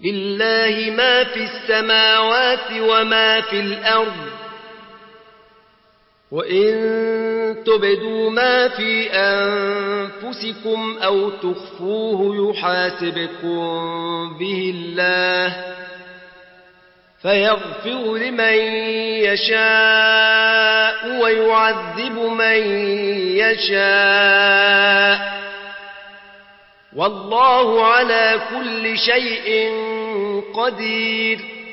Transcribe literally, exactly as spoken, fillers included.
لله ما في السماوات وما في الأرض وإن تبدوا ما في أنفسكم أو تخفوه يحاسبكم به الله فيغفر لمن يشاء ويعذب من يشاء والله على كل شيء قدير